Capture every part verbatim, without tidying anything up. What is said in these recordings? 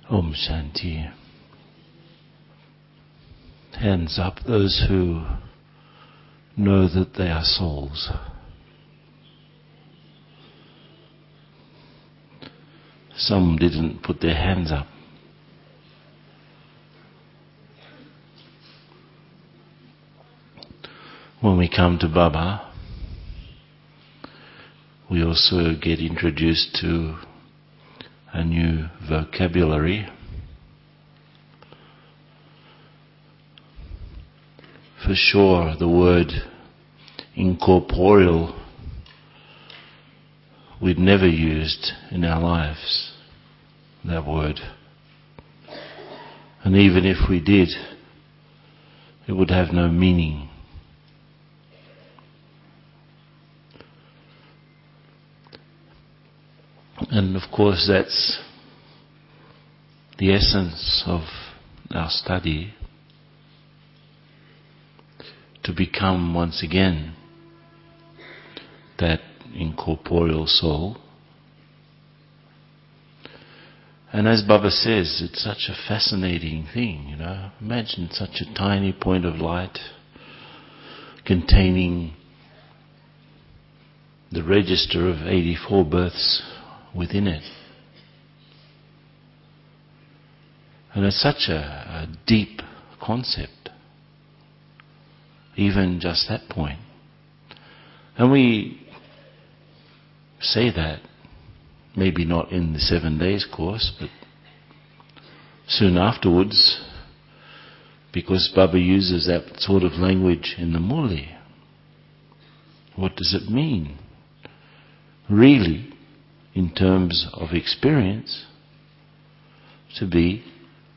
Om Shanti. Hands up, those who know that they are souls. Some didn't put their hands up. When we come to Baba, we also get introduced to a new vocabulary. For sure, the word incorporeal we'd never used in our lives, that word. And even if we did, it would have no meaning. And of course that's the essence of our study, to become once again that incorporeal soul. And as Baba says, it's such a fascinating thing, you know. Imagine such a tiny point of light containing the register of eighty-four births within it. And it's such a, a deep concept, even just that point. And we say that, maybe not in the seven days course, but soon afterwards, because Baba uses that sort of language in the Murli. What does it mean? Really, in terms of experience, to be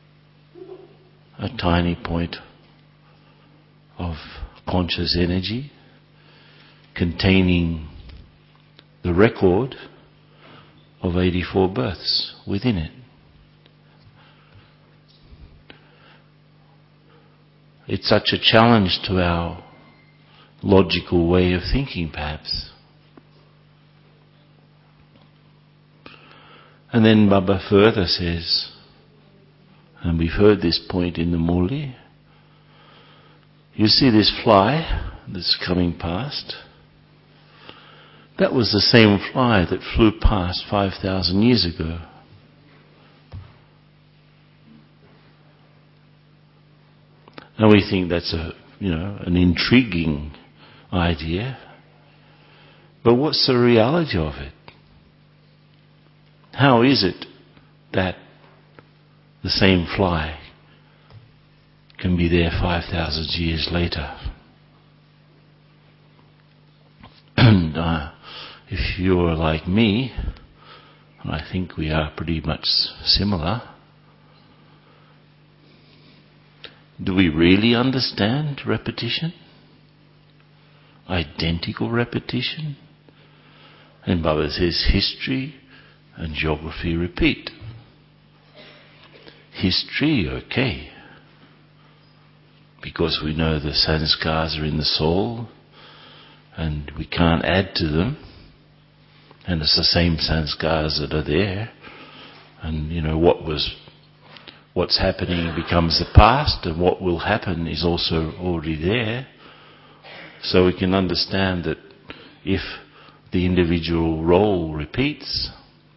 a tiny point of conscious energy containing the record of eighty-four births within it. It's such a challenge to our logical way of thinking, perhaps. And then Baba further says, and we've heard this point in the Murli, you see this fly that's coming past? That was the same fly that flew past five thousand years ago. And we think that's a, you know, an intriguing idea. But what's the reality of it? How is it that the same fly can be there five thousand years later? And uh, if you're like me, and I think we are pretty much similar, do we really understand repetition? Identical repetition? And Baba says history and geography repeat. History, okay, because we know the sanskars are in the soul and we can't add to them, and it's the same sanskars that are there, and you know what was what's happening becomes the past, and what will happen is also already there. So we can understand that if the individual role repeats,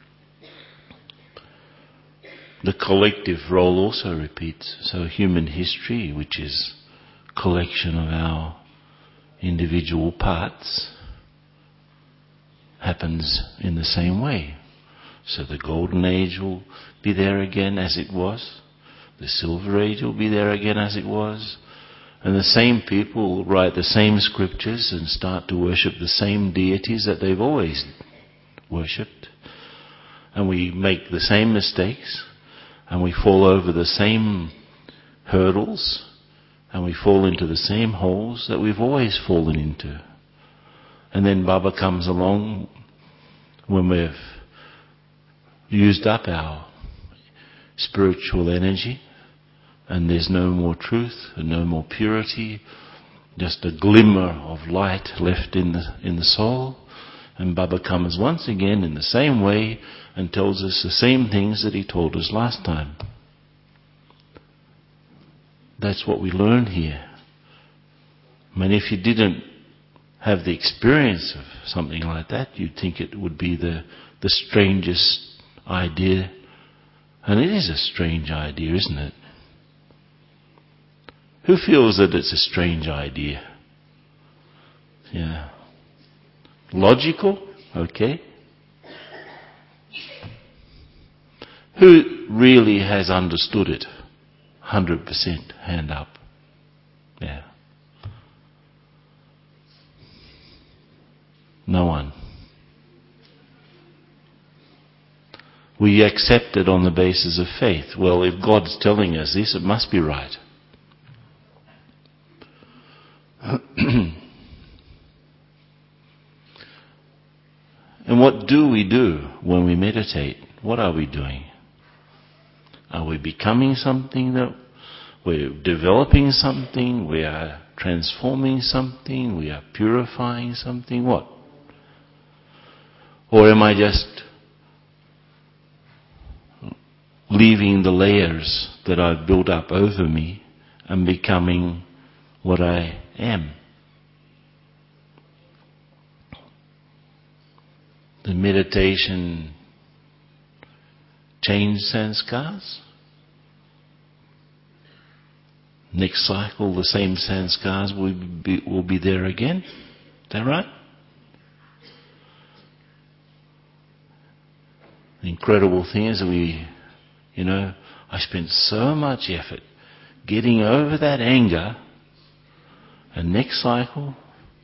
the collective role also repeats. So human history, which is a collection of our individual parts, happens in the same way. So the golden age will be there again as it was. The silver age will be there again as it was. And the same people will write the same scriptures and start to worship the same deities that they've always worshipped. And we make the same mistakes. And we fall over the same hurdles, and we fall into the same holes that we've always fallen into. And then Baba comes along when we've used up our spiritual energy, and there's no more truth and no more purity, just a glimmer of light left in the in the soul. And Baba comes once again in the same way and tells us the same things that he told us last time. That's what we learn here. I mean, if you didn't have the experience of something like that, you'd think it would be the, the strangest idea. And it is a strange idea, isn't it? Who feels that it's a strange idea? Yeah. Logical? Okay. Who really has understood it? one hundred percent. Hand up. Yeah. No one. We accept it on the basis of faith. Well, if God's telling us this, it must be right. And what do we do when we meditate? What are we doing? Are we becoming something? That we're developing something? We are transforming something? We are purifying something? What? Or am I just leaving the layers that I've built up over me and becoming what I am? The meditation change sanskars. Next cycle, the same sanskars will be, will be there again. Is that right? The incredible thing is we, you know, I spent so much effort getting over that anger, and next cycle,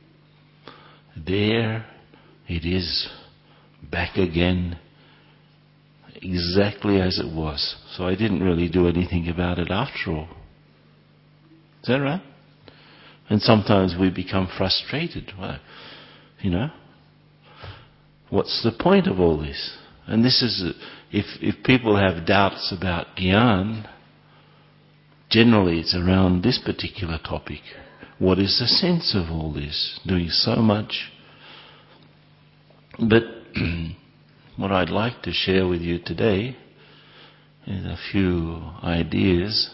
there it is, back again, exactly as it was. So I didn't really do anything about it after all. Is that right? And sometimes we become frustrated. Well, you know, what's the point of all this? And this is, if if people have doubts about Gyan, generally it's around this particular topic. What is the sense of all this? Doing so much. But what I'd like to share with you today is a few ideas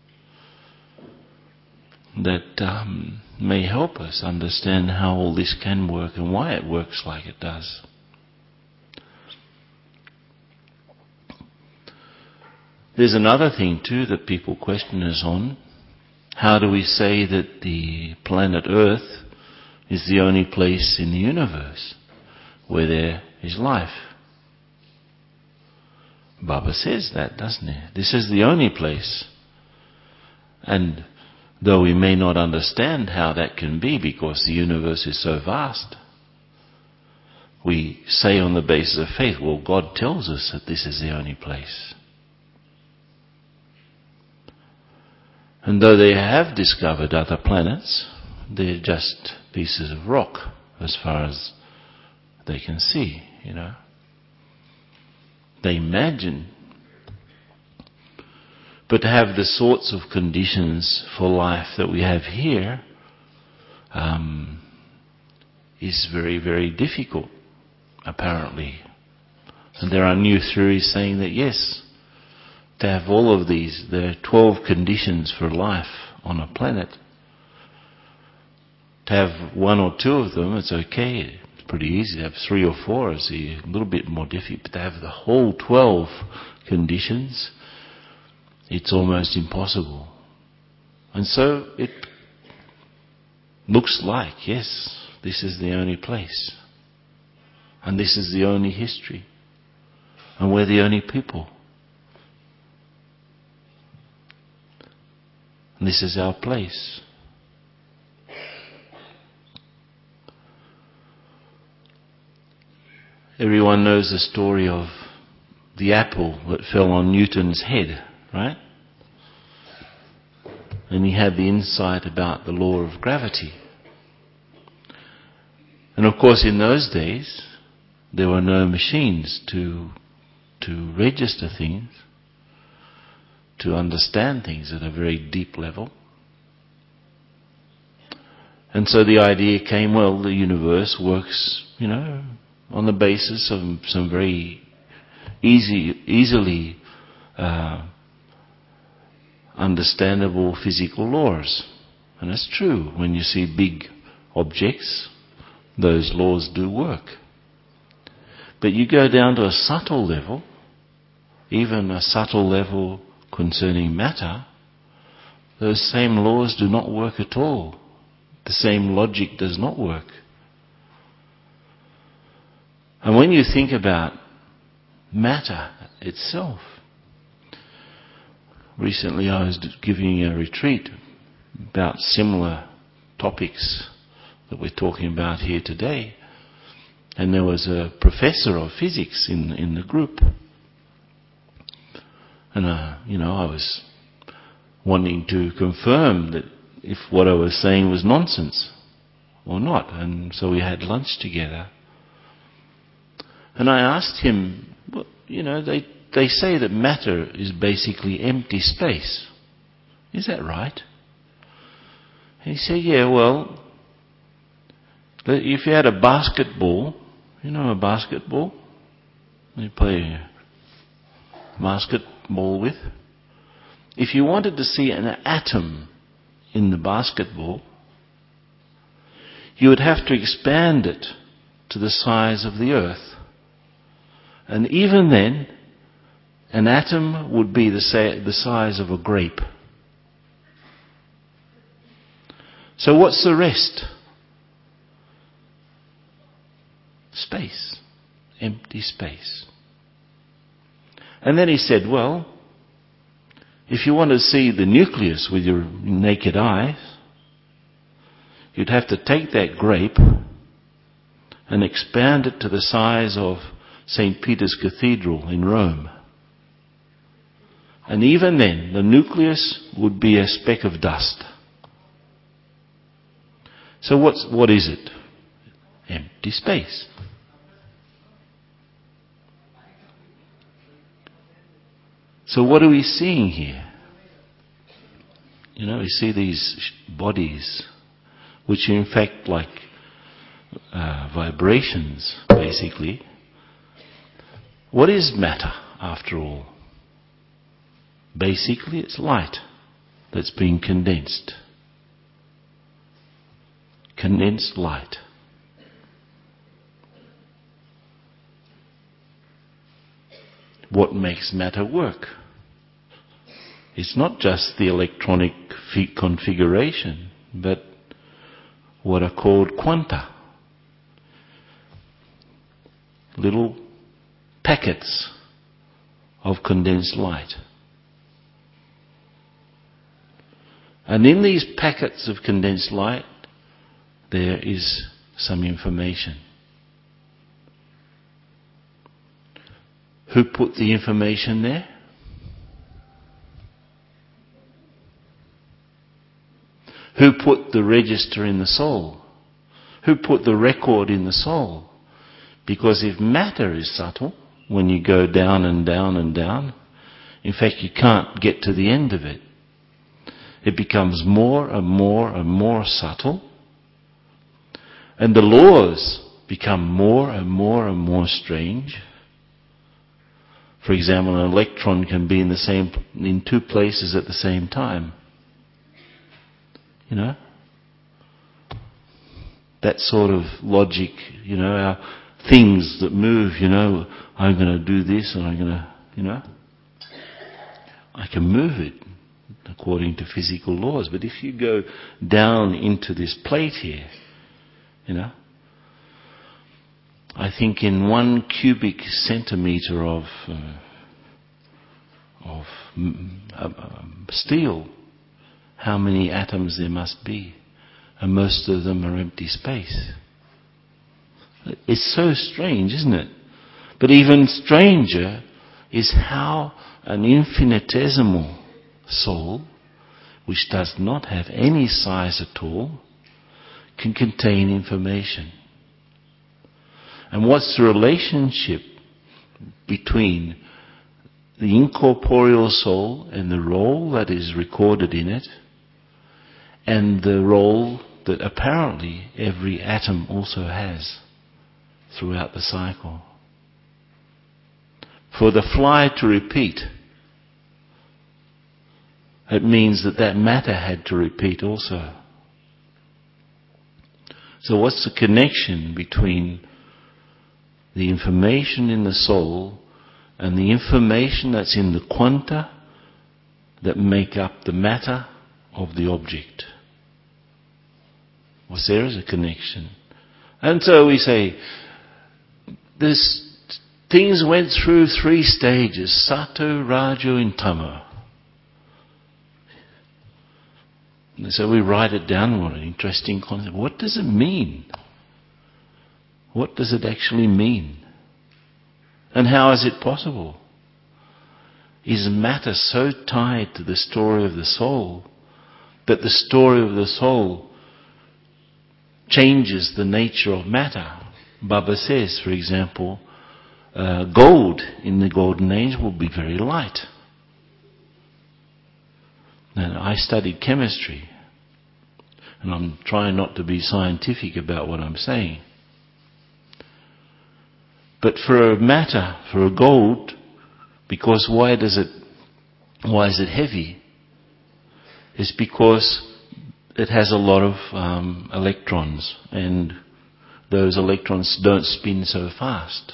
that um, may help us understand how all this can work and why it works like it does. There's another thing too that people question us on. How do we say that the planet Earth is the only place in the universe where there is life? Baba says that, doesn't he? This is the only place. And though we may not understand how that can be because the universe is so vast, we say on the basis of faith, well, God tells us that this is the only place. And though they have discovered other planets, they're just pieces of rock as far as they can see, you know. They imagine. But to have the sorts of conditions for life that we have here um, is very, very difficult, apparently. And there are new theories saying that yes, to have all of these, there are twelve conditions for life on a planet. To have one or two of them, it's okay. It's pretty easy. To have three or four is a little bit more difficult. But to have the whole twelve conditions, it's almost impossible. And so it looks like, yes, this is the only place. And this is the only history. And we're the only people. And this is our place. Everyone knows the story of the apple that fell on Newton's head, right? And he had the insight about the law of gravity. And of course in those days there were no machines to to register things, to understand things at a very deep level. And so the idea came, well, the universe works, you know, on the basis of some very easy, easily uh, understandable physical laws. And that's true. When you see big objects, those laws do work. But you go down to a subtle level, even a subtle level concerning matter, those same laws do not work at all. The same logic does not work. And when you think about matter itself, recently I was giving a retreat about similar topics that we're talking about here today, and there was a professor of physics in in the group, and uh, you know I was wanting to confirm that if what I was saying was nonsense or not, and so we had lunch together. And I asked him, well, you know, they they say that matter is basically empty space. Is that right? And he said, yeah, well, if you had a basketball, you know a basketball? You play basketball with. If you wanted to see an atom in the basketball, you would have to expand it to the size of the earth. And even then, an atom would be the, sa- the size of a grape. So what's the rest? Space. Empty space. And then he said, well, if you want to see the nucleus with your naked eyes, you'd have to take that grape and expand it to the size of Saint Peter's Cathedral in Rome. And even then, the nucleus would be a speck of dust. So what's, what is it? Empty space. So what are we seeing here? You know, we see these bodies, which are in fact like uh, vibrations, basically. What is matter, after all? Basically, it's light that's being condensed. Condensed light. What makes matter work? It's not just the electronic configuration, but what are called quanta. Little packets of condensed light. And in these packets of condensed light, there is some information. Who put the information there? Who put the register in the soul? Who put the record in the soul? Because if matter is subtle, when you go down and down and down, in fact you can't get to the end of it. It becomes more and more and more subtle. And the laws become more and more and more strange. For example, an electron can be in the same, in two places at the same time. You know? That sort of logic, you know, our things that move, you know, I'm going to do this and I'm going to, you know. I can move it according to physical laws. But if you go down into this plate here, you know, I think in one cubic centimetre of uh, of uh, uh, steel, how many atoms there must be, and most of them are empty space. It's so strange, isn't it? But even stranger is how an infinitesimal soul, which does not have any size at all, can contain information. And what's the relationship between the incorporeal soul and the role that is recorded in it, and the role that apparently every atom also has? throughout the cycle. For the fly to repeat, it means that that matter had to repeat also. So what's the connection between the information in the soul and the information that's in the quanta that make up the matter of the object? Well, there is a connection. And so we say, this, things went through three stages, Sato, Rajo and Tamo. And so we write it down. What an interesting concept. What does it mean? What does it actually mean? And how is it possible? Is matter so tied to the story of the soul that the story of the soul changes the nature of matter? Baba says, for example, uh, gold in the golden age will be very light. Now, I studied chemistry, and I'm trying not to be scientific about what I'm saying. But for a matter, for a gold, because why does it, why is it heavy? It's because it has a lot of um, electrons, and those electrons don't spin so fast.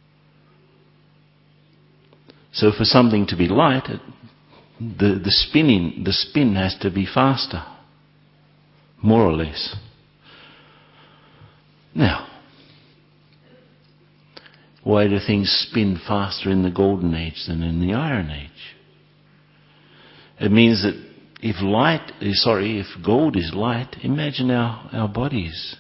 So for something to be light, it, the, the spinning, the spin has to be faster, more or less. Now, why do things spin faster in the golden age than in the iron age? It means that if light is, sorry, if gold is light, imagine our, our bodies.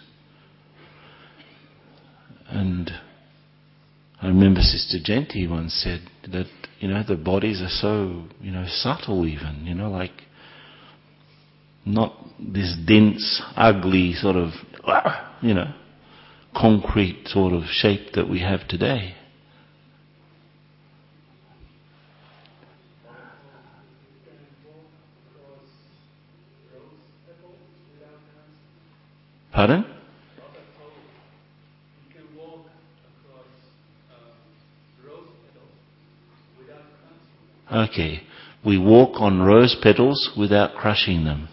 And I remember Sister Genti once said that, you know, the bodies are so, you know, subtle even, you know, like not this dense, ugly sort of, you know, concrete sort of shape that we have today. Pardon? Okay. We walk on rose petals without crushing them.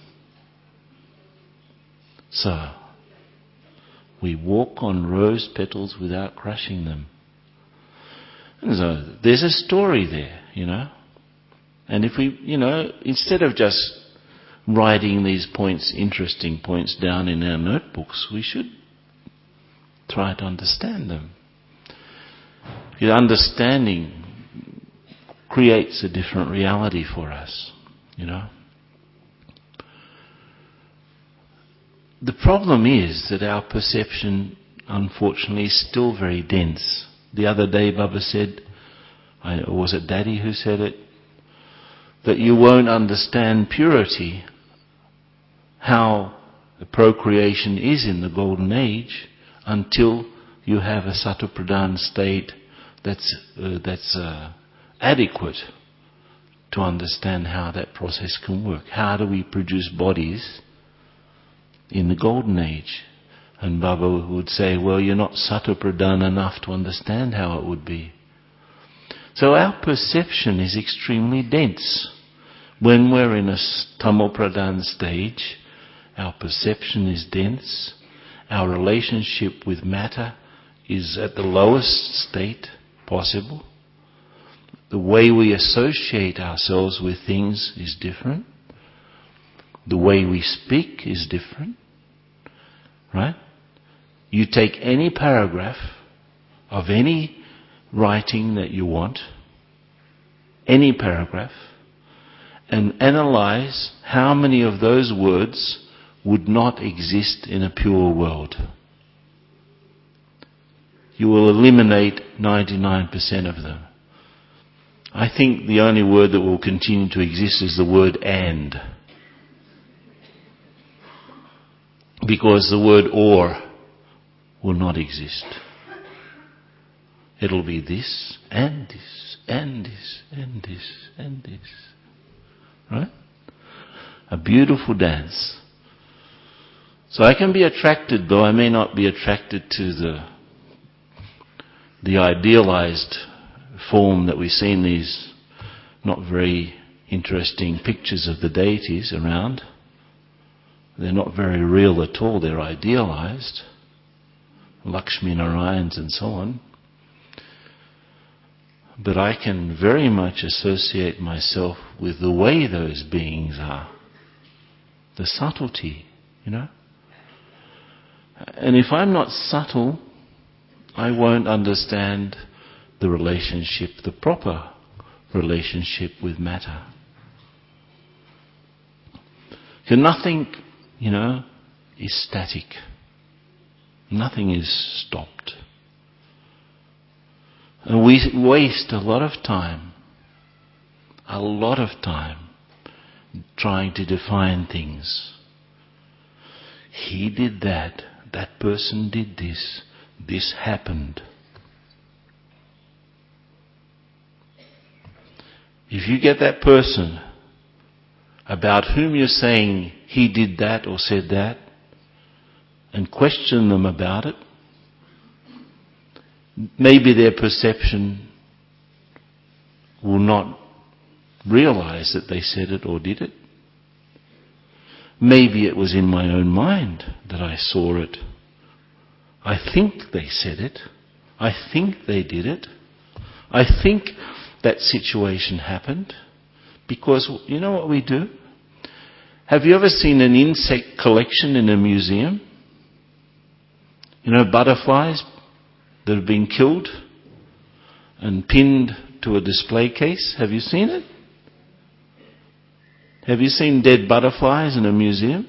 So, we walk on rose petals without crushing them. And so, there's a story there, you know. And if we, you know, instead of just writing these points, interesting points down in our notebooks, we should try to understand them. Because understanding creates a different reality for us, you know. The problem is that our perception, unfortunately, is still very dense. The other day, Baba said, or was it Daddy who said it, that you won't understand purity, how the procreation is in the golden age, until you have a Satopradhan state that's uh, that's uh, adequate to understand how that process can work. How do we produce bodies in the golden age? And Baba would say, well, you're not Satopradhan enough to understand how it would be. So our perception is extremely dense. When we're in a Tamopradhan stage, our perception is dense. Our relationship with matter is at the lowest state possible. The way we associate ourselves with things is different. The way we speak is different. Right? You take any paragraph of any writing that you want, any paragraph, and analyze how many of those words would not exist in a pure world. You will eliminate ninety-nine percent of them. I think the only word that will continue to exist is the word and. Because the word or will not exist. It'll be this and this and this and this and this. Right? A beautiful dance. So I can be attracted, though I may not be attracted to the the idealized form that we see in these not very interesting pictures of the deities around. They're not very real at all, they're idealized. Lakshmi Narayans and so on. But I can very much associate myself with the way those beings are. The subtlety, you know. And if I'm not subtle, I won't understand the relationship, the proper relationship with matter. So nothing, you know, is static. Nothing is stopped. And we waste a lot of time, a lot of time trying to define things. He did that, that person did this, this happened. If you get that person about whom you're saying he did that or said that, and question them about it, maybe their perception will not realize that they said it or did it. Maybe it was in my own mind that I saw it. I think they said it. I think they did it. I think that situation happened. Because you know what we do? Have you ever seen an insect collection in a museum? You know, butterflies that have been killed and pinned to a display case. Have you seen it? Have you seen dead butterflies in a museum?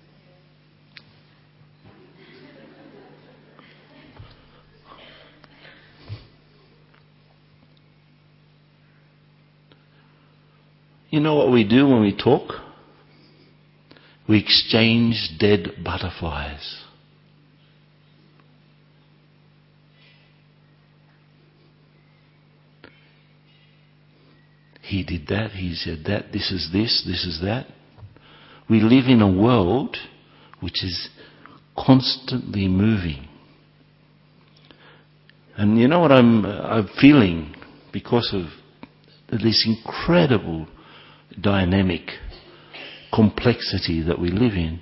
You know what we do when we talk? We exchange dead butterflies. He did that, he said that, this is this, this is that. We live in a world which is constantly moving. And you know what I'm, I'm feeling because of this incredible dynamic complexity that we live in?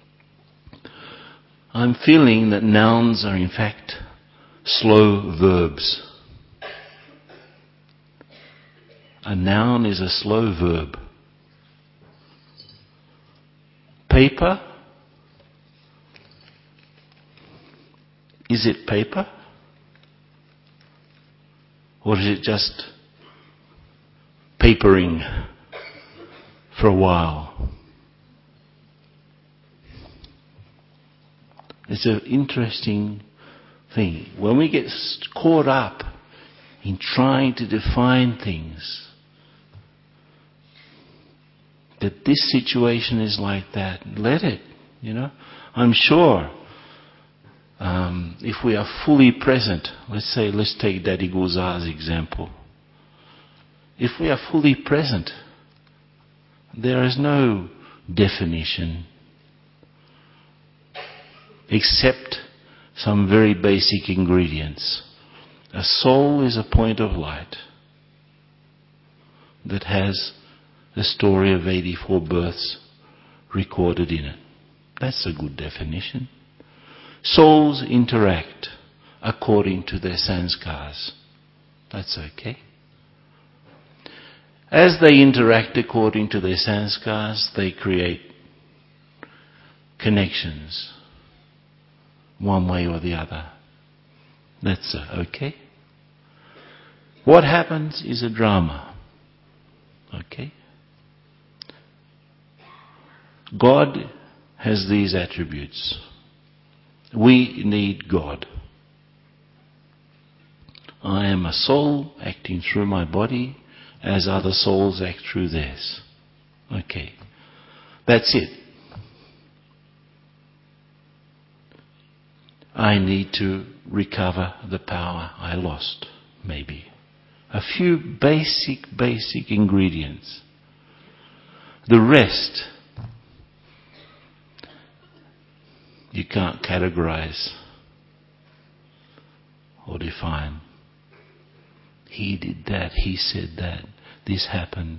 I'm feeling that nouns are in fact slow verbs. A noun is a slow verb. Paper. Is it paper? Or is it just papering for a while? It's an interesting thing. When we get caught up in trying to define things, that this situation is like that, let it, you know. I'm sure um, if we are fully present, let's say, let's take Daddy Gulzar's example. If we are fully present, there is no definition except some very basic ingredients. A soul is a point of light that has the story of eighty-four births recorded in it. That's a good definition. Souls interact according to their sanskars. That's okay. As they interact according to their sanskars, they create connections one way or the other. That's okay. What happens is a drama. Okay? God has these attributes. We need God. I am a soul acting through my body as other souls act through theirs. Okay. That's it. I need to recover the power I lost, maybe. A few basic, basic ingredients. The rest you can't categorize or define. He did that, he said that, this happened.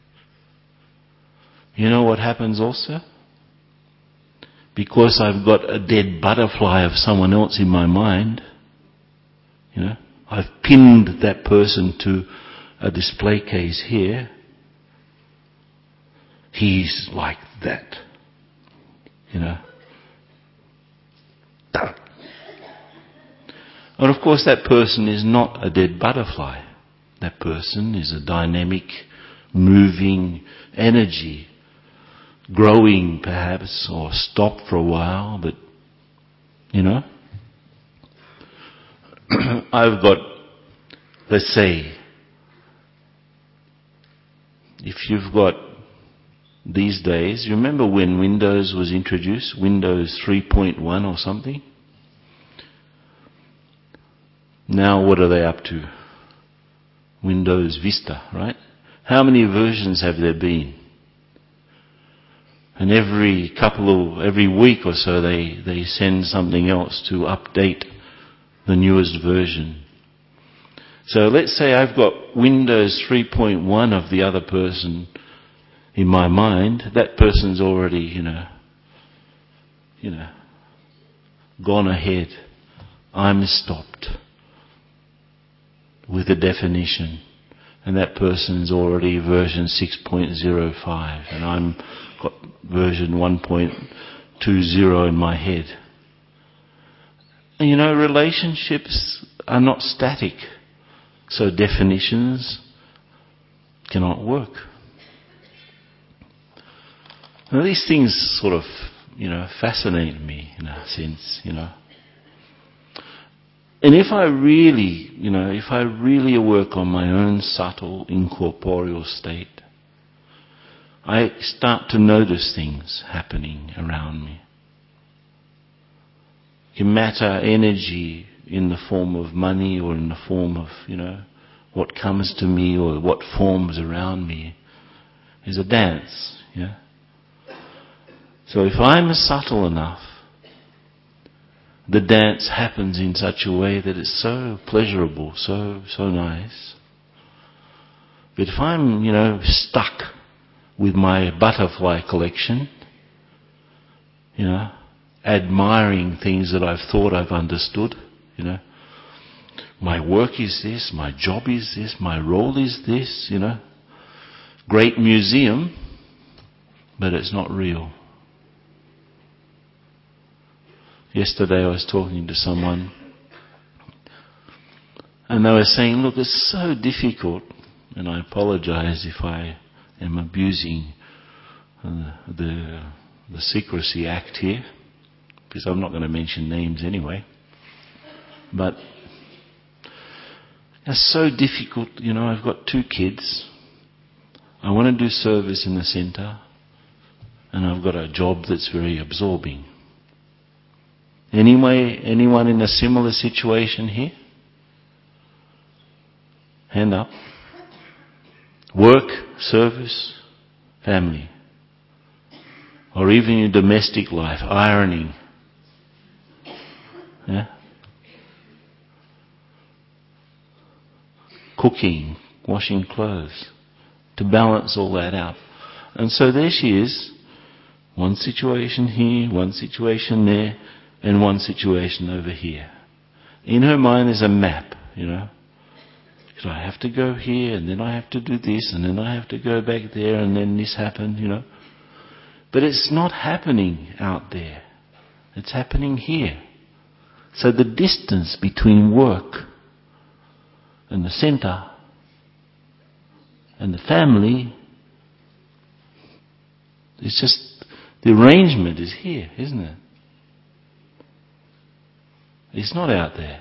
You know what happens also? Because I've got a dead butterfly of someone else in my mind, you know, I've pinned that person to a display case here. He's like that, you know. And of course that person is not a dead butterfly. That person is a dynamic, moving energy, growing perhaps, or stopped for a while, but, you know. I've got, let's say, if you've got these days, you remember when Windows was introduced, Windows three point one or something? Now what are they up to? Windows Vista, right? How many versions have there been? And every couple of, every week or so they, they send something else to update the newest version. So let's say I've got Windows three point one of the other person in my mind. That person's already, you know, you know, gone ahead. I'm stopped with a definition. And that person's already version six point oh five. And I'm got version one point two oh in my head. And you know, relationships are not static. So definitions cannot work. Now these things sort of, you know, fascinate me in a sense, you know. And if I really, you know, if I really work on my own subtle incorporeal state, I start to notice things happening around me. Matter, energy in the form of money or in the form of, you know, what comes to me or what forms around me is a dance, yeah. So if I'm subtle enough, the dance happens in such a way that it's so pleasurable, so, so nice. But if I'm, you know, stuck with my butterfly collection, you know, admiring things that I've thought I've understood, you know, my work is this, my job is this, my role is this, you know, great museum, but it's not real. Yesterday I was talking to someone and they were saying, look, it's so difficult, and I apologize if I am abusing uh, the, the Secrecy Act here, because I'm not going to mention names anyway. But it's so difficult, you know, I've got two kids. I want to do service in the centre, and I've got a job that's very absorbing. Anyway, anyone in a similar situation here? Hand up. Work, service, family. Or even your domestic life, ironing. Yeah? Cooking, washing clothes. To balance all that out. And so there she is. One situation here, one situation there, and one situation over here. In her mind is a map, you know. So I have to go here, and then I have to do this, and then I have to go back there, and then this happened, you know. But it's not happening out there. It's happening here. So the distance between work and the centre and the family is just, the arrangement is here, isn't it? It's not out there.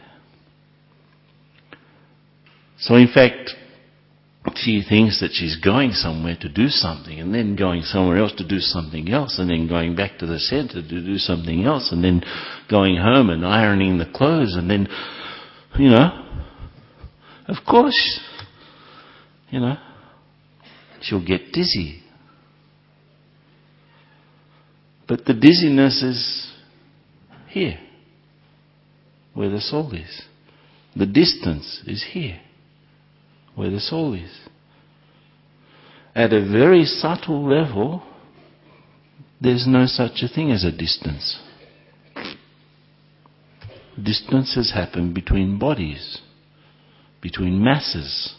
So in fact, she thinks that she's going somewhere to do something, and then going somewhere else to do something else, and then going back to the centre to do something else, and then going home and ironing the clothes, and then, you know, of course, you know, she'll get dizzy. But the dizziness is here, where the soul is. The distance is here. where the soul is. At a very subtle level, there's no such a thing as a distance. Distances happen between bodies, between masses.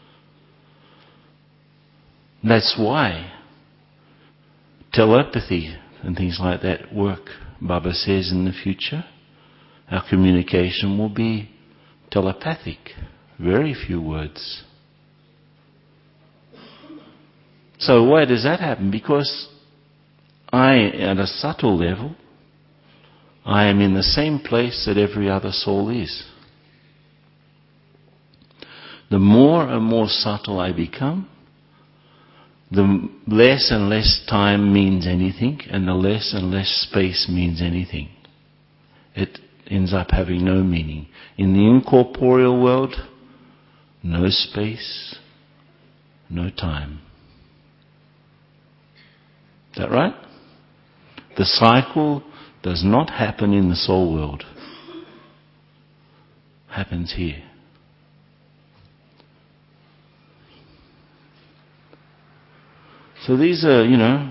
That's why telepathy and things like that work. Baba says in the future, our communication will be telepathic. Very few words. So why does that happen? Because I, at a subtle level, I am in the same place that every other soul is. The more and more subtle I become, the less and less time means anything, and the less and less space means anything. It ends up having no meaning. In the incorporeal world, no space, no time. Is that right? The cycle does not happen in the soul world. It happens here. So these are, you know,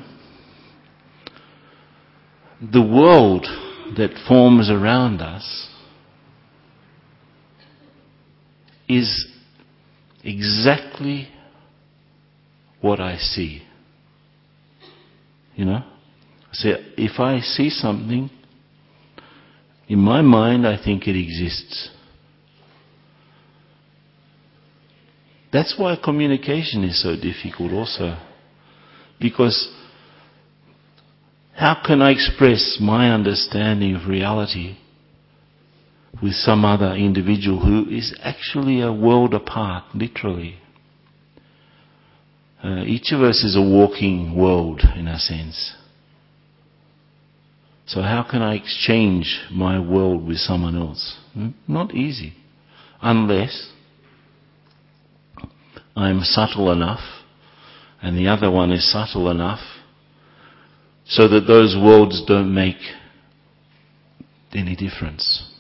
the world that forms around us is exactly what I see. You know? So if I see something, in my mind I think it exists. That's why communication is so difficult also. Because how can I express my understanding of reality with some other individual who is actually a world apart, literally? Uh, each of us is a walking world, in a sense. So how can I exchange my world with someone else? Hmm? Not easy. Unless I'm subtle enough and the other one is subtle enough so that those worlds don't make any difference.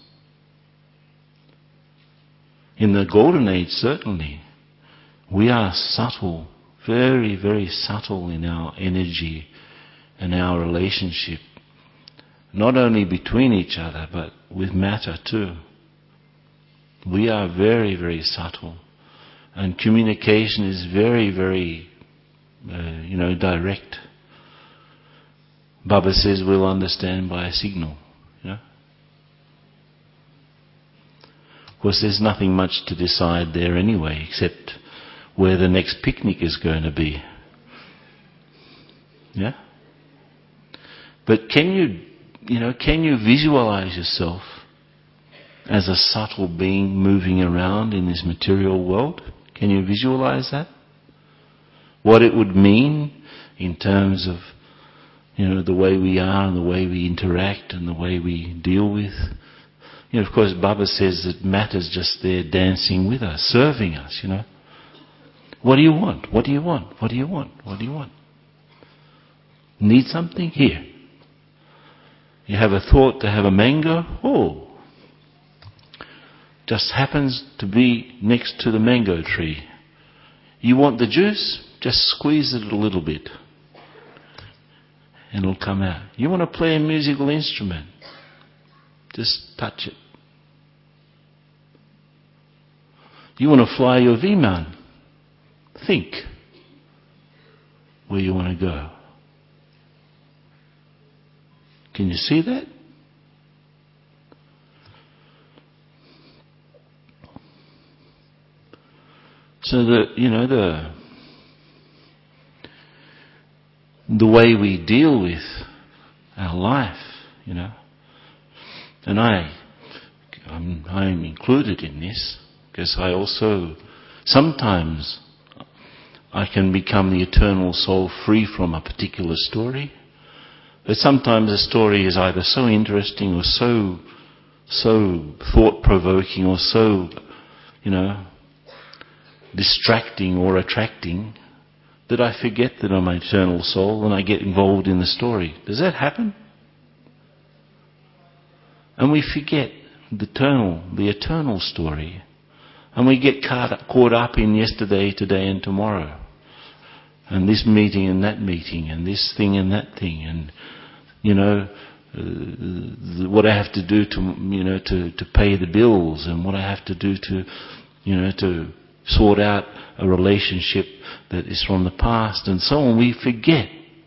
In the Golden Age, certainly, we are subtle, very, very subtle in our energy and our relationship, not only between each other, but with matter too. We are very, very subtle. And communication is very, very, uh, you know, direct. Baba says we'll understand by a signal. You know? Of course, there's nothing much to decide there anyway, except where the next picnic is going to be. Yeah? But can you, you know, can you visualize yourself as a subtle being moving around in this material world? Can you visualize that? What it would mean in terms of, you know, the way we are and the way we interact and the way we deal with. You know, of course, Baba says that matter's just there dancing with us, serving us, you know. What do you want? What do you want? What do you want? What do you want? Need something? Here. You have a thought to have a mango? Oh. Just happens to be next to the mango tree. You want the juice? Just squeeze it a little bit and it'll come out. You want to play a musical instrument? Just touch it. You want to fly your Viman? Think where you want to go. Can you see that? So the, you know, the the way we deal with our life, you know, and I, I'm, I'm included in this because I also sometimes I can become the eternal soul free from a particular story, but sometimes a story is either so interesting or so so thought provoking or so, you know, distracting or attracting that I forget that I'm an eternal soul and I get involved in the story. Does that happen? And we forget the eternal, the eternal story And we get caught, caught up in yesterday, today and tomorrow. And this meeting and that meeting and this thing and that thing. And, you know, uh, what I have to do to, you know, to, to pay the bills and what I have to do to, you know, to sort out a relationship that is from the past and so on. We forget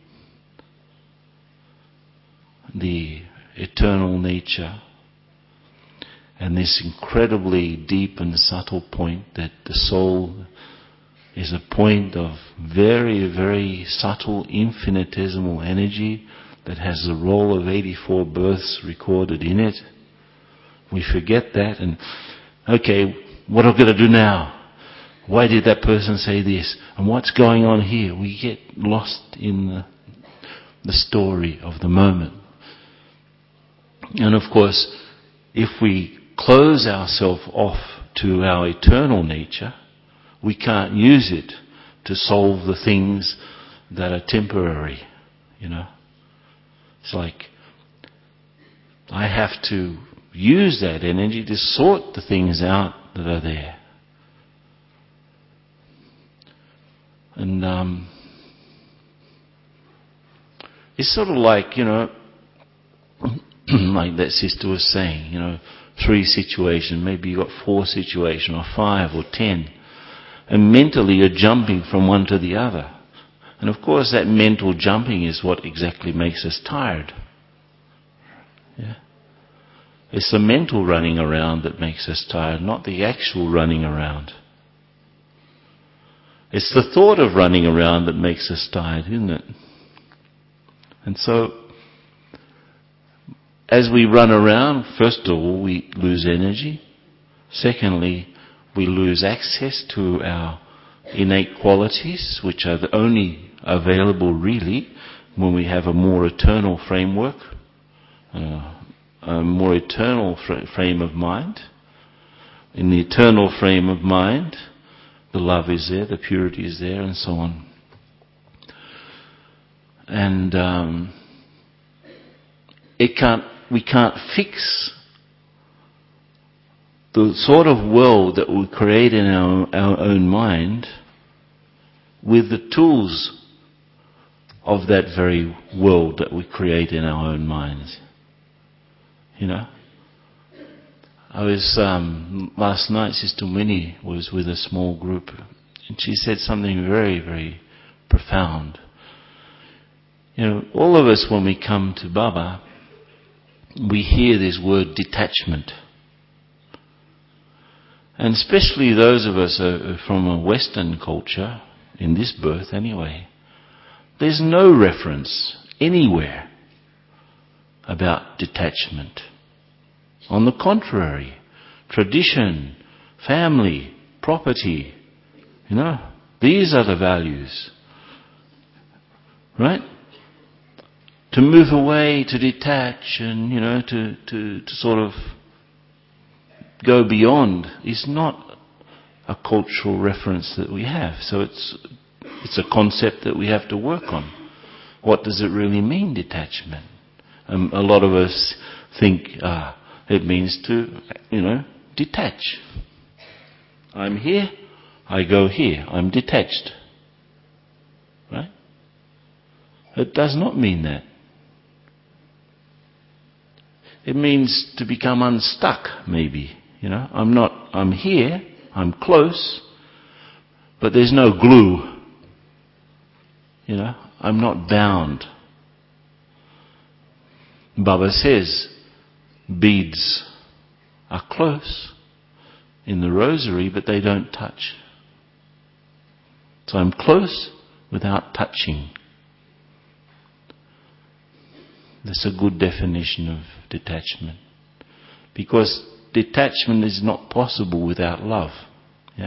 the eternal nature and this incredibly deep and subtle point that the soul is a point of very, very subtle, infinitesimal energy that has the roll of eighty-four births recorded in it. We forget that and, okay, what am I going to do now? Why did that person say this? And what's going on here? We get lost in the, the story of the moment. And of course, if we close ourselves off to our eternal nature, we can't use it to solve the things that are temporary, you know. It's like I have to use that energy to sort the things out that are there. And um, it's sort of like, you know, like that sister was saying, you know, three situations, maybe you got four situations or five or ten. And mentally you're jumping from one to the other. And of course that mental jumping is what exactly makes us tired. Yeah. It's the mental running around that makes us tired, not the actual running around. It's the thought of running around that makes us tired, isn't it? And so, as we run around, first of all, we lose energy. Secondly, we lose access to our innate qualities, which are the only available really when we have a more eternal framework, uh, a more eternal fr- frame of mind. In the eternal frame of mind, the love is there, the purity is there, and so on. And um, it can't, we can't fix the sort of world that we create in our, our own mind with the tools of that very world that we create in our own minds. You know? I was, um, last night, Sister Winnie was with a small group and she said something very, very profound. You know, all of us when we come to Baba, we hear this word detachment. And especially those of us uh, from a Western culture, in this birth anyway, there's no reference anywhere about detachment. On the contrary, tradition, family, property, you know, these are the values. Right? To move away, to detach and, you know, to, to, to sort of go beyond is not a cultural reference that we have. So it's it's a concept that we have to work on. What does it really mean, detachment? Um, a lot of us think ah, it means to, you know, detach. I'm here, I go here, I'm detached. Right? It does not mean that. It means to become unstuck, maybe. You know, I'm not, I'm here, I'm close, but there's no glue. You know, I'm not bound. Baba says, beads are close in the rosary, but they don't touch. So I'm close without touching. That's a good definition of detachment. Because detachment is not possible without love. Yeah?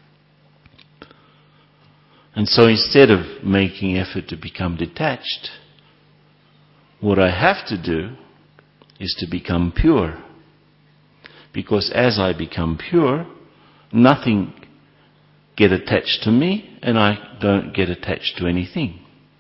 And so instead of making effort to become detached, what I have to do is to become pure. Because as I become pure, nothing get attached to me and I don't get attached to anything.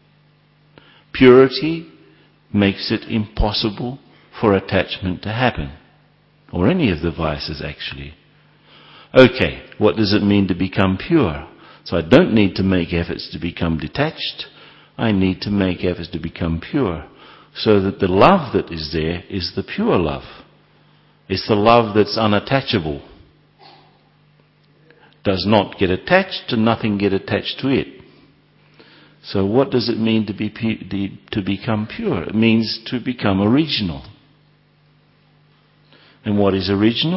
Purity makes it impossible for attachment to happen. Or any of the vices actually. Okay, what does it mean to become pure? So I don't need to make efforts to become detached. I need to make efforts to become pure. So that the love that is there is the pure love. It's the love that's unattachable. Does not get attached and nothing get attached to it. So what does it mean to be pu- to become pure? It means to become original. And what is original?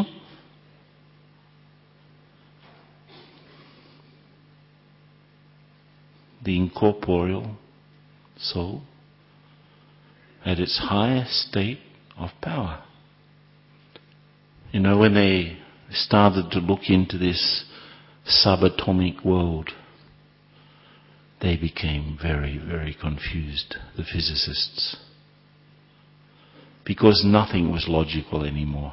The incorporeal soul at its highest state of power. You know, when they started to look into this subatomic world, they became very, very confused, the physicists. Because nothing was logical anymore.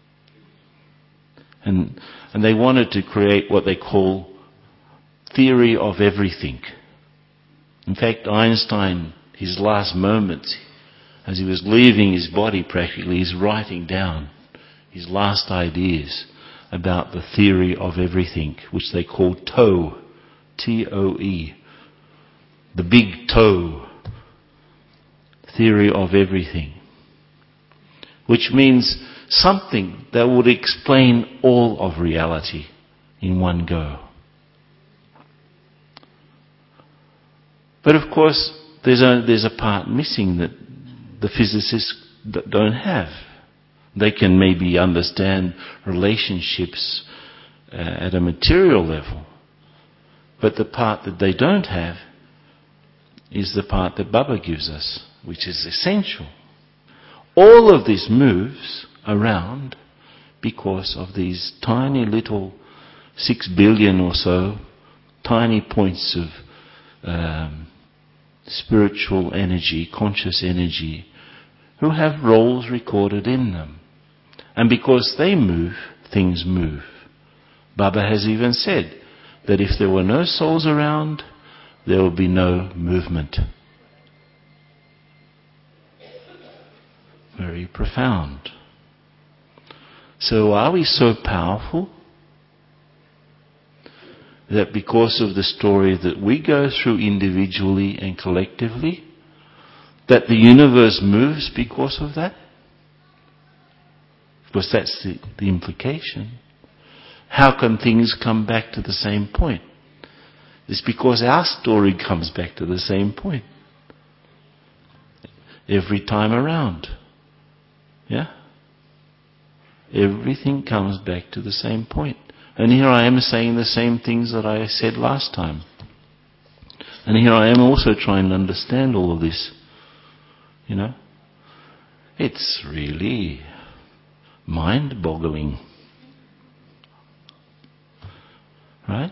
And, and they wanted to create what they call theory of everything. In fact, Einstein, his last moments, as he was leaving his body practically, he's writing down his last ideas about the theory of everything, which they call toe, T O E, the big toe, theory of everything, which means something that would explain all of reality in one go. But of course, there's a, there's a part missing that the physicists don't have. They can maybe understand relationships uh, at a material level. But the part that they don't have is the part that Baba gives us, which is essential. All of this moves around because of these tiny little six billion or so tiny points of um, spiritual energy, conscious energy, who have roles recorded in them. And because they move, things move. Baba has even said that if there were no souls around, there would be no movement. Very profound. So are we so powerful that because of the story that we go through individually and collectively, that the universe moves because of that? Because that's the, the implication. How can things come back to the same point? It's because our story comes back to the same point. Every time around. Yeah? Everything comes back to the same point. And here I am saying the same things that I said last time. And here I am also trying to understand all of this. You know? It's really mind-boggling. Right?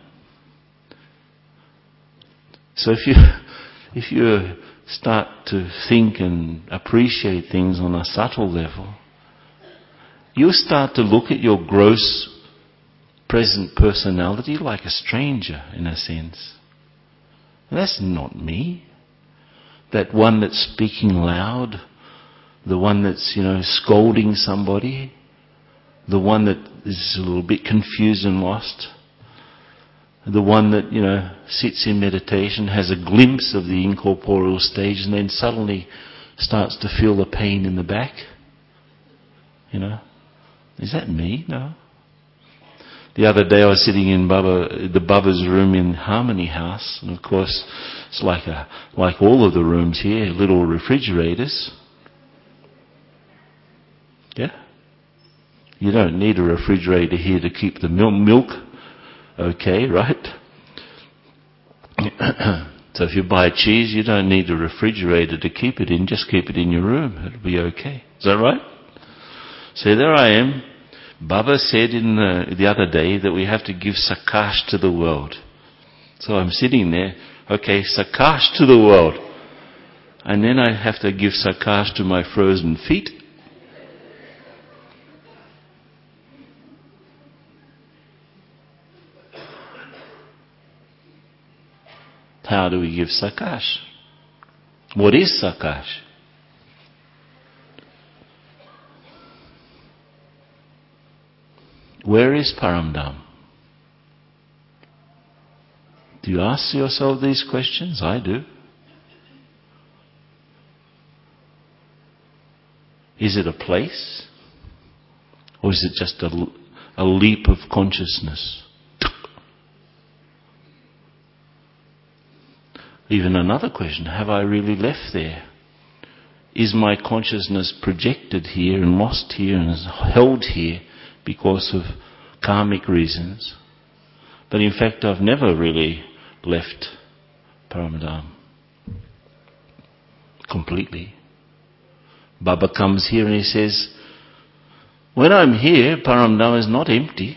So if you if you start to think and appreciate things on a subtle level, you'll start to look at your gross present personality like a stranger, in a sense. And that's not me. That one that's speaking loud, the one that's, you know, scolding somebody, the one that is a little bit confused and lost, the one that, you know, sits in meditation, has a glimpse of the incorporeal stage and then suddenly starts to feel the pain in the back. You know, is that me? No. The other day I was sitting in Baba, the Baba's room in Harmony House, and of course it's like a, like all of the rooms here, little refrigerators. Yeah? You don't need a refrigerator here to keep the milk, milk okay, right? So if you buy cheese, you don't need a refrigerator to keep it in, just keep it in your room, it'll be okay. Is that right? So there I am. Baba said in the, the other day that we have to give sakash to the world. So I'm sitting there, okay, sakash to the world. And then I have to give sakash to my frozen feet. How do we give sakash? What is sakash? Where is Paramdam? Do you ask yourself these questions? I do. Is it a place? Or is it just a, a leap of consciousness? Even another question, have I really left there? Is my consciousness projected here and lost here and is held here because of karmic reasons? But in fact, I've never really left Paramdam completely. Baba comes here and he says, when I'm here, Paramdam is not empty.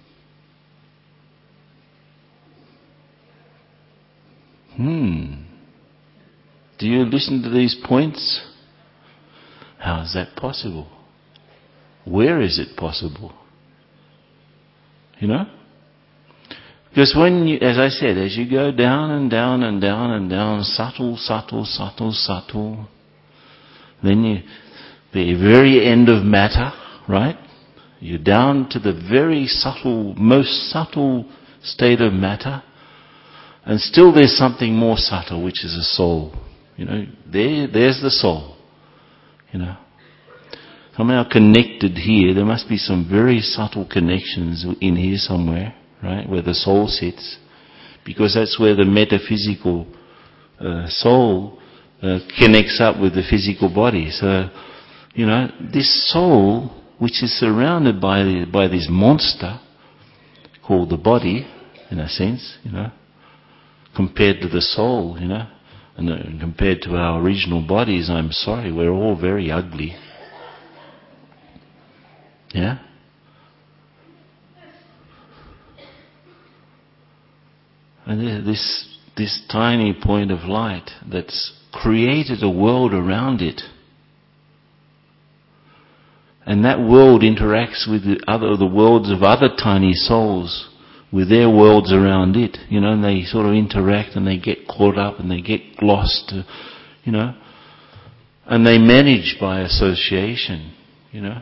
Hmm. Do you listen to these points? How is that possible? Where is it possible? You know? Because when you, as I said, as you go down and down and down and down, subtle, subtle, subtle, subtle, then you, the very end of matter, right? You're down to the very subtle, most subtle state of matter, and still there's something more subtle, which is a soul. You know, there, there's the soul. You know, somehow connected here. There must be some very subtle connections in here somewhere, right, where the soul sits, because that's where the metaphysical uh, soul uh, connects up with the physical body. So, you know, this soul, which is surrounded by by this monster called the body, in a sense, you know, compared to the soul, you know. And compared to our original bodies, I'm sorry, we're all very ugly. Yeah? And this, this tiny point of light that's created a world around it. And that world interacts with the other, the worlds of other tiny souls, with their worlds around it, you know, and they sort of interact and they get caught up and they get lost, you know, and they manage by association, you know.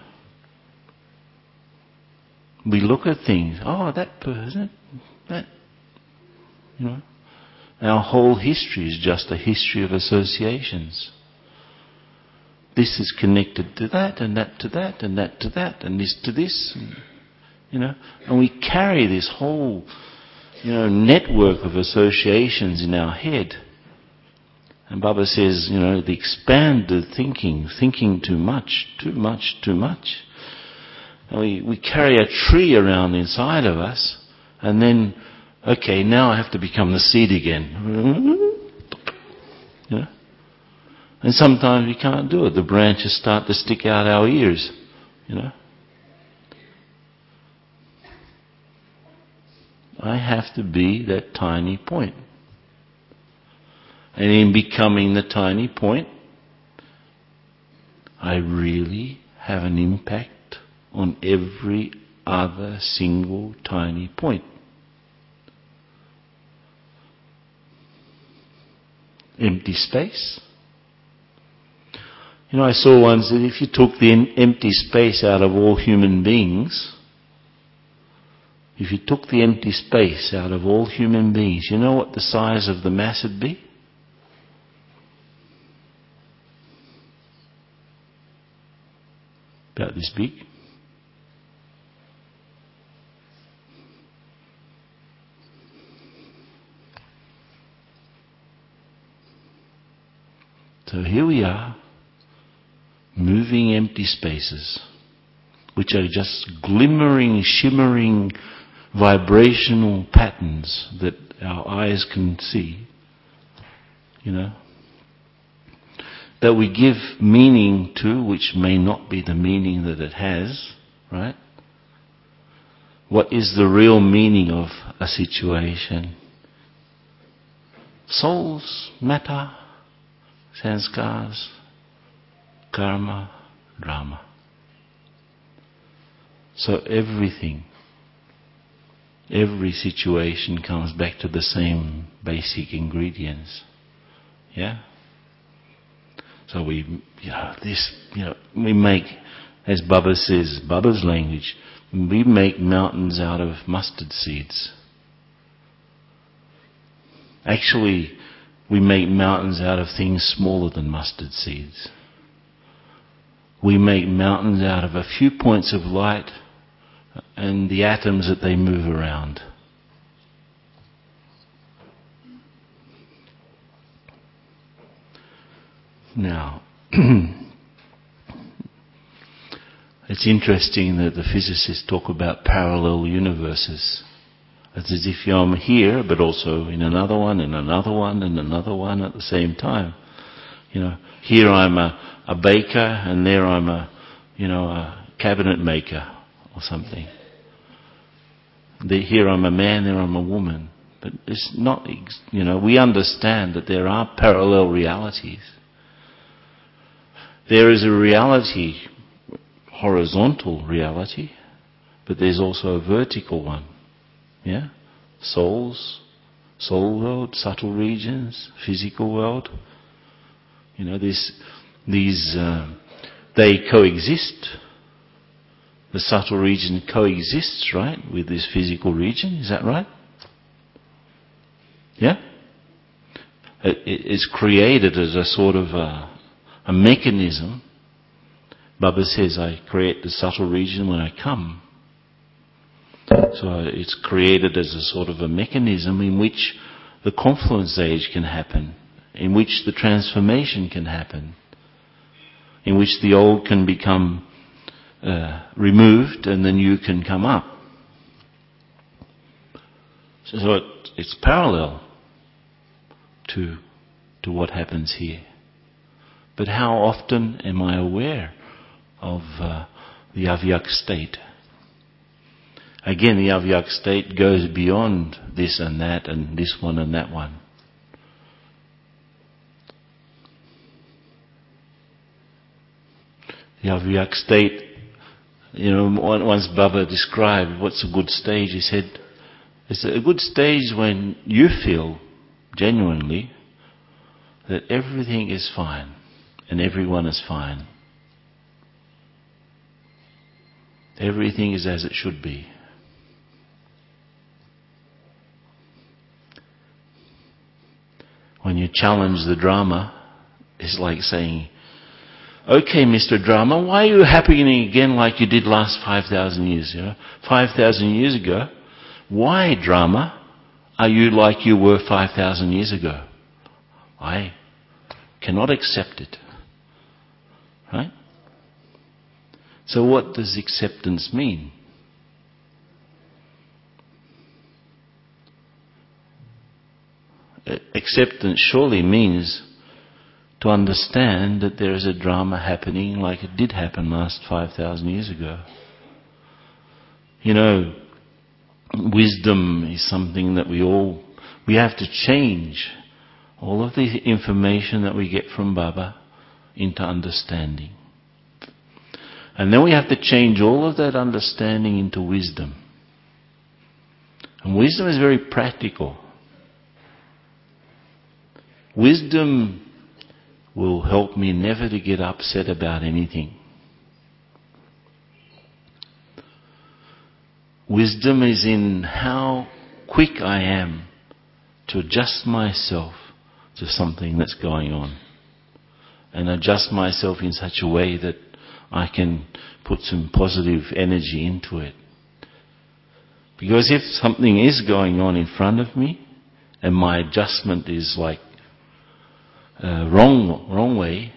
We look at things, oh, that person, that, you know. Our whole history is just a history of associations. This is connected to that and that to that and that to that and this to this, and, you know, and we carry this whole, you know, network of associations in our head. And Baba says, you know, the expanded thinking, thinking too much, too much, too much. And we, we carry a tree around inside of us, and then, okay, now I have to become the seed again. You know? And sometimes we can't do it. The branches start to stick out our ears, you know. I have to be that tiny point. And in becoming the tiny point, I really have an impact on every other single tiny point. Empty space. You know, I saw once that if you took the empty space out of all human beings, if you took the empty space out of all human beings, you know what the size of the mass would be? About this big. So here we are, moving empty spaces, which are just glimmering, shimmering, vibrational patterns that our eyes can see, you know, that we give meaning to, which may not be the meaning that it has, right? What is the real meaning of a situation? Souls, matter, sanskars, karma, drama. So everything, every situation comes back to the same basic ingredients. Yeah? So we, you know, this, you know, we make, as Baba says, Baba's language, we make mountains out of mustard seeds. Actually, we make mountains out of things smaller than mustard seeds. We make mountains out of a few points of light and the atoms that they move around. Now, it's interesting that the physicists talk about parallel universes. It's as if I'm here, but also in another one, and another one, and another one at the same time. You know, here I'm a, a baker, and there I'm a, you know, a cabinet maker or something. The, here I'm a man, there I'm a woman. But it's not, you know, we understand that there are parallel realities. There is a reality, horizontal reality, but there's also a vertical one. Yeah? Souls, soul world, subtle regions, physical world. You know, this, these, uh, they coexist. The subtle region coexists, right, with this physical region. Is that right? Yeah? It, it's created as a sort of a, a mechanism. Baba says, I create the subtle region when I come. So it's created as a sort of a mechanism in which the confluence age can happen, in which the transformation can happen, in which the old can become uh, removed and the new can come up. So, so it, it's parallel to to what happens here. But how often am I aware of uh, the avyak state? Again, the avyak state goes beyond this and that and this one and that one. The avyak state, you know, once Baba described what's a good stage, he said, it's a good stage when you feel genuinely that everything is fine and everyone is fine. Everything is as it should be. When you challenge the drama, it's like saying, okay, Mister Drama, why are you happening again like you did last five thousand years? You know, five thousand years ago, why, drama, are you like you were five thousand years ago? I cannot accept it. Right? So what does acceptance mean? Acceptance surely means to understand that there is a drama happening like it did happen last five thousand years ago. You know, wisdom is something that we all, we have to change all of the information that we get from Baba into understanding. And then we have to change all of that understanding into wisdom. And wisdom is very practical. Wisdom will help me never to get upset about anything. Wisdom is in how quick I am to adjust myself to something that's going on. And adjust myself in such a way that I can put some positive energy into it. Because if something is going on in front of me, and my adjustment is like Uh, wrong, wrong way,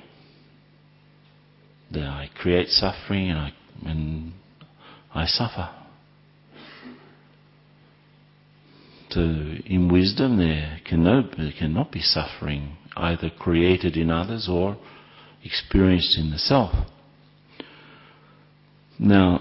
then I create suffering and I, and I suffer. So in wisdom there cannot, there cannot be suffering either created in others or experienced in the self. Now,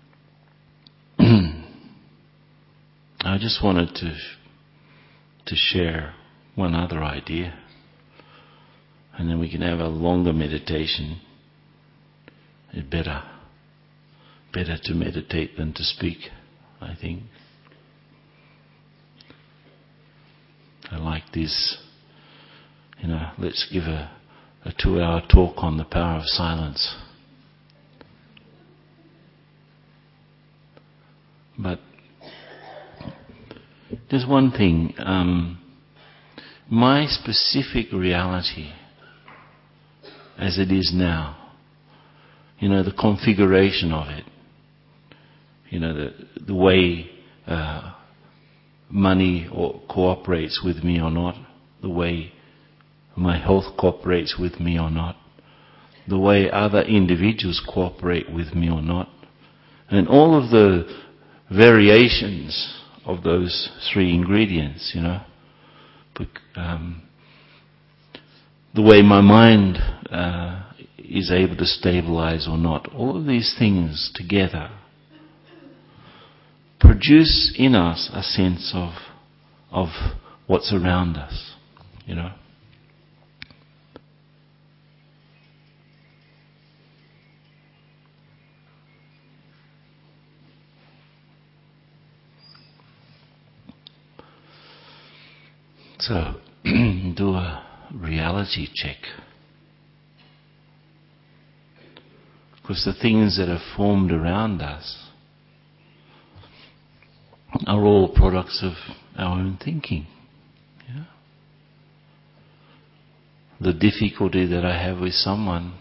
I just wanted to to share one other idea. And then we can have a longer meditation. It's better, better to meditate than to speak, I think. I like this, you know, let's give a, a two-hour talk on the power of silence. But there's one thing. Um, my specific reality as it is now, you know, the configuration of it, you know, the, the way uh, money or cooperates with me or not, the way my health cooperates with me or not, the way other individuals cooperate with me or not, and all of the variations of those three ingredients, you know, um, the way my mind uh, is able to stabilize or not, all of these things together produce in us a sense of of what's around us, you know. So, do a reality check. Because the things that are formed around us are all products of our own thinking. Yeah? The difficulty that I have with someone,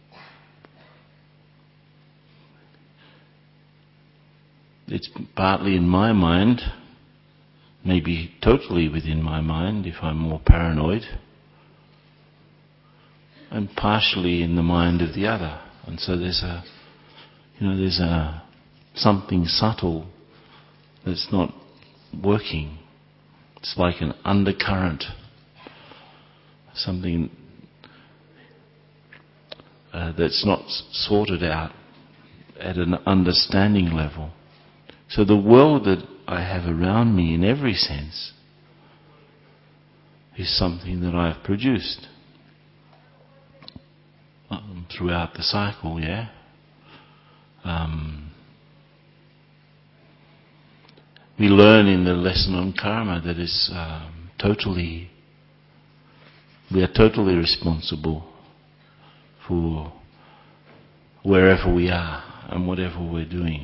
it's partly in my mind, maybe totally within my mind if I'm more paranoid, and partially in the mind of the other. And so there's a, you know, there's a something subtle that's not working. It's like an undercurrent, something uh, that's not sorted out at an understanding level. So the world that I have around me in every sense is something that I've produced um, throughout the cycle, yeah? Um, we learn in the lesson on karma that it's um, totally, we are totally responsible for wherever we are and whatever we're doing.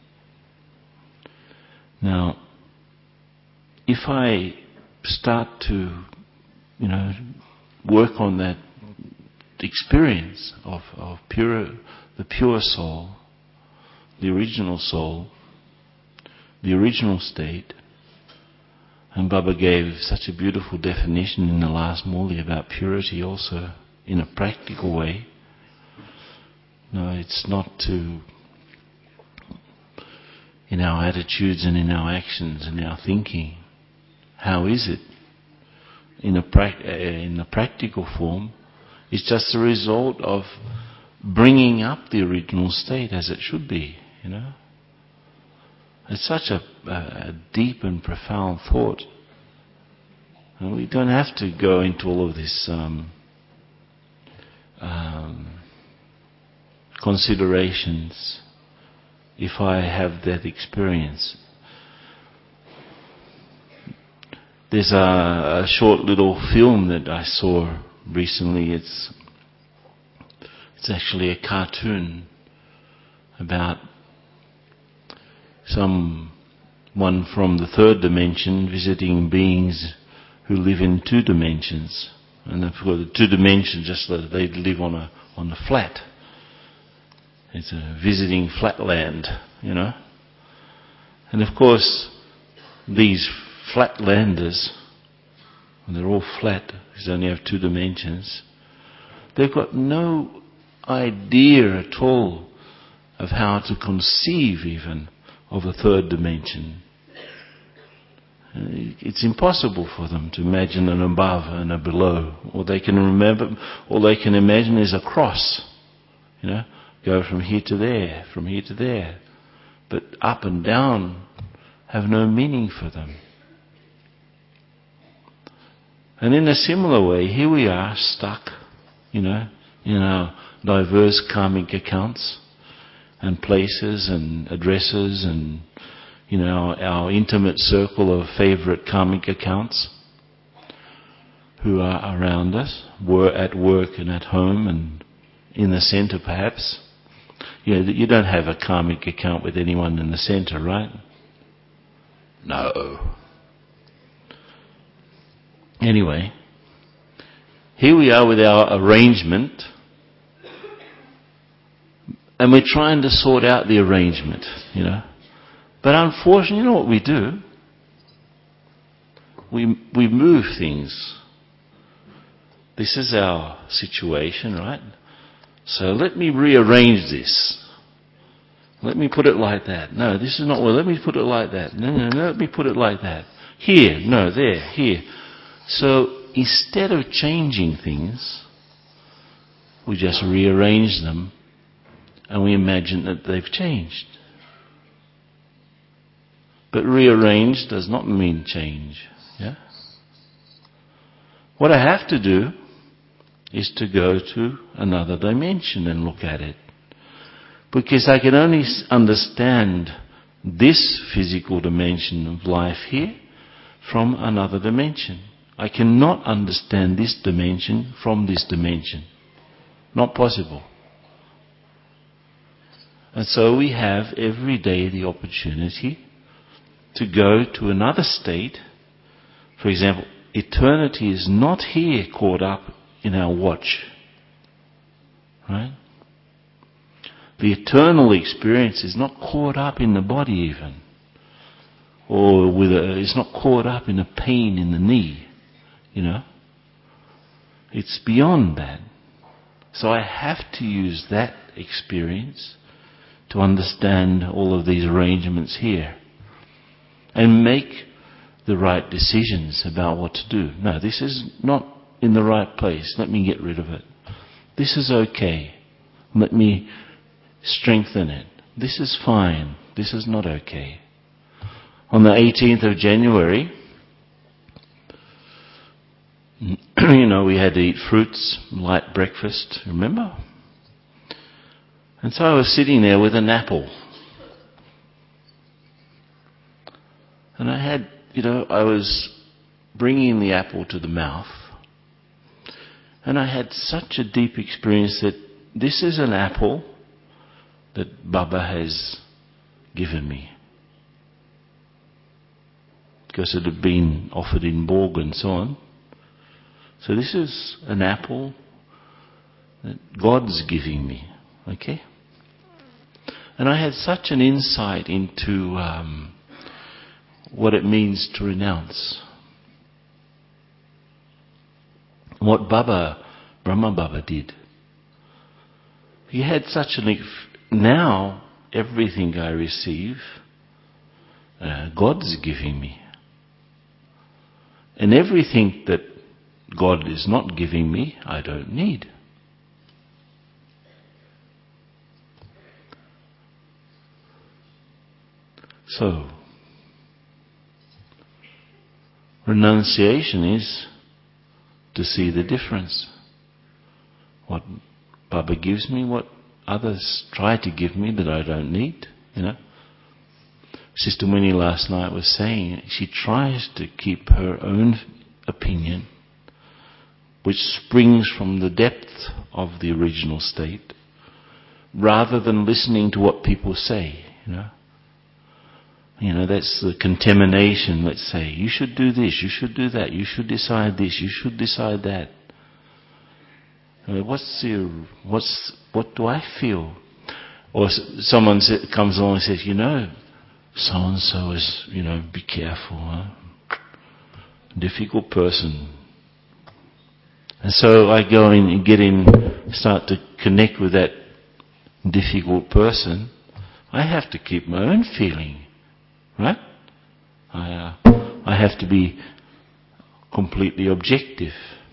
Now, if I start to, you know, work on that experience of, of pure, the pure soul, the original soul, the original state, and Baba gave such a beautiful definition in the last Muli about purity also in a practical way. No, it's not to in our attitudes and in our actions and our thinking. How is it? In a, pra- in a practical form, it's just a result of bringing up the original state as it should be, you know. It's such a, a deep and profound thought. And we don't have to go into all of this um, um, considerations if I have that experience. There's a, a short little film that I saw recently. It's it's actually a cartoon about someone from the third dimension visiting beings who live in two dimensions. And for the two dimensions, just that they live on a on a flat. It's a visiting flatland, you know. And of course, these flatlanders, they're all flat because they only have two dimensions. They've got no idea at all of how to conceive even of a third dimension. It's impossible for them to imagine an above and a below. All they can remember, all they can imagine is a cross, you know. Go from here to there, from here to there. But up and down have no meaning for them. And in a similar way, here we are stuck, you know, in our diverse karmic accounts and places and addresses and, you know, our, our intimate circle of favourite karmic accounts who are around us, were at work and at home and in the centre perhaps. You know, you don't have a karmic account with anyone in the centre, right? No. Anyway, here we are with our arrangement, and we're trying to sort out the arrangement, you know. But unfortunately, you know what we do? We we move things. This is our situation, right? So let me rearrange this. Let me put it like that. No, this is not well. Let me put it like that. No, no, no. Let me put it like that. Here, no, there, here. So instead of changing things, we just rearrange them and we imagine that they've changed. But rearrange does not mean change. Yeah? What I have to do is to go to another dimension and look at it. Because I can only understand this physical dimension of life here from another dimension. I cannot understand this dimension from this dimension. Not possible. And so we have every day the opportunity to go to another state. For example, eternity is not here caught up in our watch. Right? The eternal experience is not caught up in the body even. Or with a, it's not caught up in a pain in the knee. You know? It's beyond that. So I have to use that experience to understand all of these arrangements here. And make the right decisions about what to do. No, this is not in the right place. Let me get rid of it. This is okay. Let me strengthen it. This is fine. This is not okay. On the eighteenth of January, you know, we had to eat fruits, light breakfast, remember? And so I was sitting there with an apple. And I had, you know, I was bringing the apple to the mouth. And I had such a deep experience that this is an apple that Baba has given me. Because it had been offered in Borg and so on. So this is an apple that God's giving me. Okay? And I had such an insight into um, what it means to renounce. What Baba, Brahma Baba did. He had such an... Now, everything I receive, uh, God's giving me. And everything that God is not giving me, I don't need. So, renunciation is to see the difference. What Baba gives me, what others try to give me that I don't need, you know. Sister Winnie last night was saying she tries to keep her own opinion, which springs from the depth of the original state, rather than listening to what people say, you know. You know, that's the contamination, let's say. You should do this, you should do that, you should decide this, you should decide that. What's the, what's, what do I feel? Or someone comes along and says, you know, so-and-so is, you know, be careful, huh? Difficult person. And so I go in and get in, start to connect with that difficult person. I have to keep my own feeling. Right? I, uh, I have to be completely objective.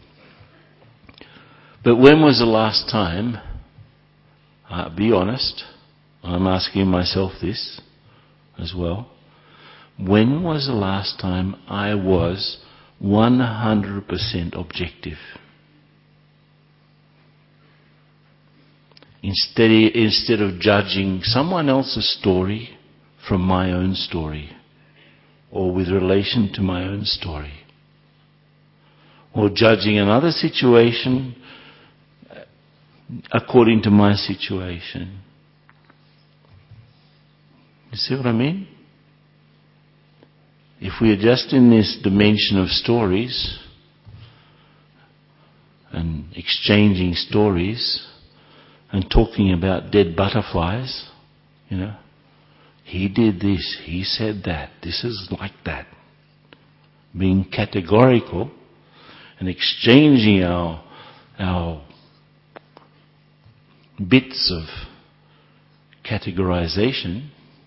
But when was the last time, uh, be honest, I'm asking myself this as well, when was the last time I was one hundred percent objective? Instead, instead of judging someone else's story from my own story, or with relation to my own story, or judging another situation according to my situation. You see what I mean? If we are just in this dimension of stories, and exchanging stories and talking about dead butterflies, you know. He did this, he said that, this is like that. Being categorical and exchanging our, our bits of categorization,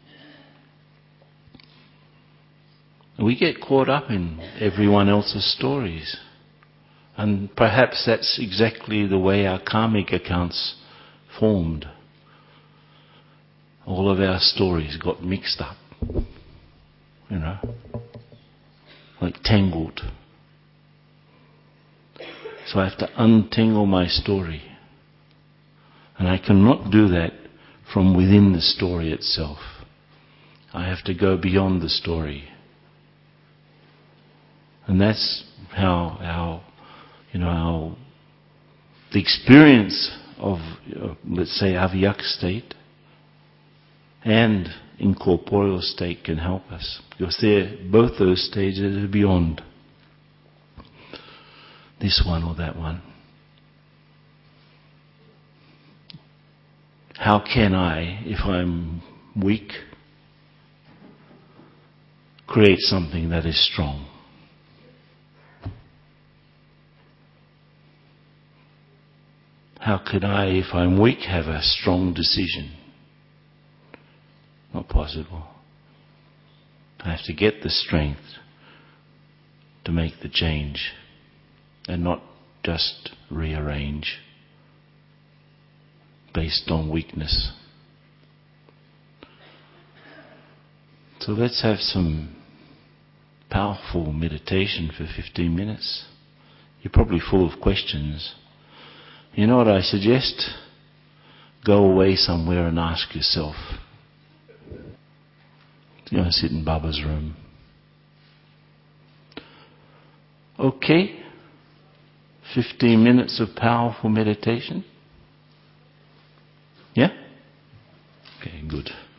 we get caught up in everyone else's stories. And perhaps that's exactly the way our karmic accounts formed. All of our stories got mixed up, you know, like tangled. So I have to untangle my story. And I cannot do that from within the story itself. I have to go beyond the story. And that's how our, you know, our, the experience of, uh, let's say, avyak state and incorporeal state can help us. Because they're, both those stages are beyond this one or that one. How can I, if I'm weak, create something that is strong? How could I, if I'm weak, have a strong decision? Not possible. I have to get the strength to make the change and not just rearrange based on weakness. So let's have some powerful meditation for fifteen minutes. You're probably full of questions. You know what I suggest? Go away somewhere and ask yourself. You know, sit in Baba's room. Okay? fifteen minutes of powerful meditation? Yeah? Okay, good.